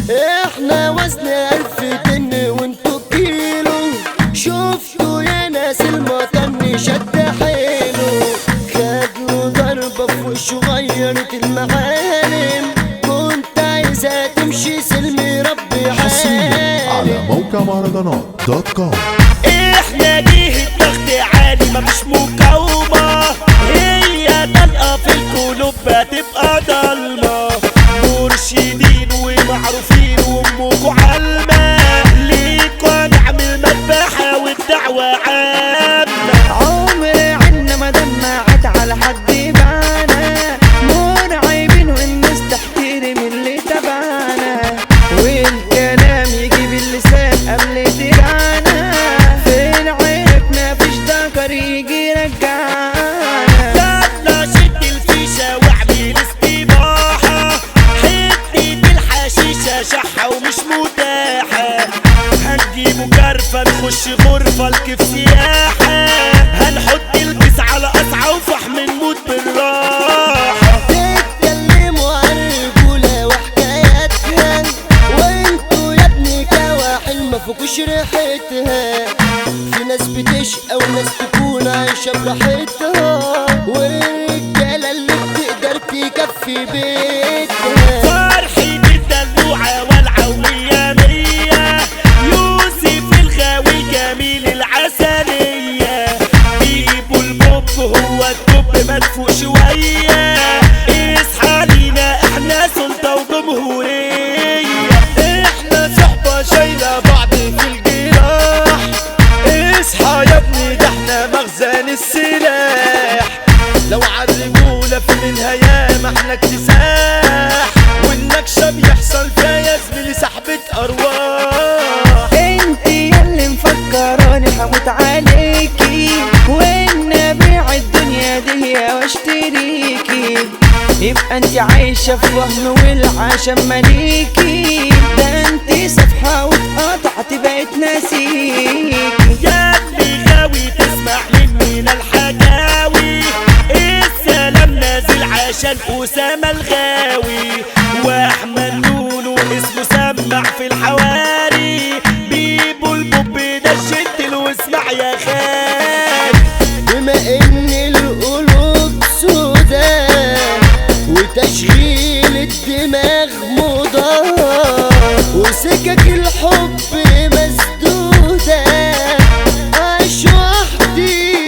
احنا وزن 1000 طن وانتو كيلو. شفتوا يا ناس المطن شد حيله، خدله ضربة في وشه غيرت المعالم. كنت عايزة تمشي سلمي ربي حصريا على حالم. موقع مهرجانات دوت كوم. احنا جه الضغط عالي مفيش مقاومة، هي طلقة في القلوب هتبقى ضلمة. مرشدين ومعروفين وامكوا علمة، ليكوا نعمل مذبحة والدعوة عامة. عمري عنا ما دمعت على حد بانا، مرعبين والناس تحترم اللي تبعنا، والكلام يجيب اللسان قبل درانا. في العيب مفيش ذكر يجي رجعنا. يلا شد الفيشة واعمل استباحة، حتة الحشيشة شحة ومش متاحة. هنجيبوا جرفة نخش غرفة الكيف سياحة، هنحط البس على قصعة وفحم نموت بالراحة. تتكلموا عن الرجولة وحكاياتها، وانتوا يا ابني كواحل مفكوش ريحتها. في ناس بتشقى وناس تكون عايشة براحتها، والرجالة اللي بتقدر تكفي بيتها. فرحة الدلوعة والعة ومية مية، يوسف الغاوي جميل العسلية. بيبو البوب هو الدب مدفوق شوية، اصحى لينا احنا سلطة وجمهورية. احنا صحبة شايلة بعض في الجراح، اصحى يا ابني ده احنا مخزن السلاح. لو عالرجولة في منها ياما احنا اكتساح، والنكشة بيحصل فيها يا زميلي سحبة ارواح. انتي ياللي مفكراني هموت عليكي، وان ابيع الدنيا دي واشتريكي. يبقى انتي عايشة في وهم والعشم مليكي، ده انتي صفحة واتقطعت بقيت ناسيكي. يا ابني غاوي تسمع مننا الحكاوي، السلام نازل عشان أسامة الغاوي. واحمد نونو اسمه سمع في الحواري، بيبو البوب ده الجنتل واسمع يا خال. بما ان القلوب سودا وتشغيل الدماغ موضة، وسكك الحب مسدودة، عايش وحدي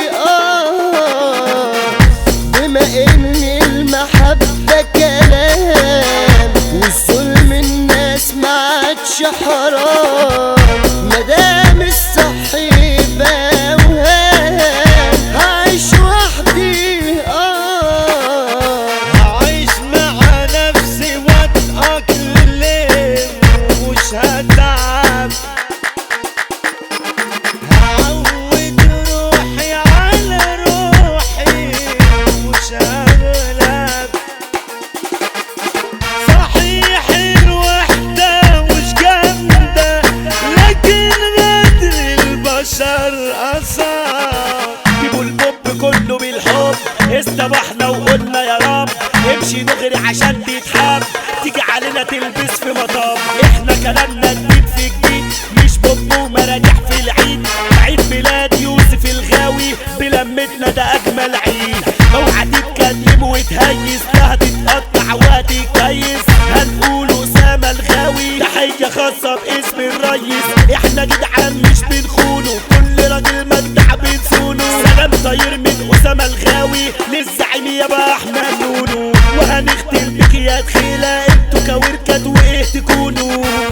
بما ان المحبة كلام، والظلم الناس ما عادش حرام. مدام الصح يبقى وهام، عايش وحدي هعيش مع نفسي واتأقلم ومش هتعب، هعود روحي على روحي ومش هغلب. صحيح الوحدة مش جامدة، لكن غدر البشر أصعب. بيبو البوب كله بالحب، استبحنا وقلنا يا رب. امشي دغري عشان تتحب، تيجي علينا تلبس في مطب. احنا كلامنا جديد في جديد، مش بوب ومراجع في العيد. عيد ميلاد يوسف الغاوي بلمتنا ده اجمل عيد. اوعى تتكلم وتهيس، لا هتتقطع وهتتكيس. هنقول اسامة الغاوي تحية خاصة باسم الريس. احنا جدعان مش بنخونه، كل راجل مدع بنسونه. سلام طاير من اسامة الغاوي للزعيم يابا احمد نونو. وهنختم بك يا دخيلة، انتوا كوركات وايه تكونوا.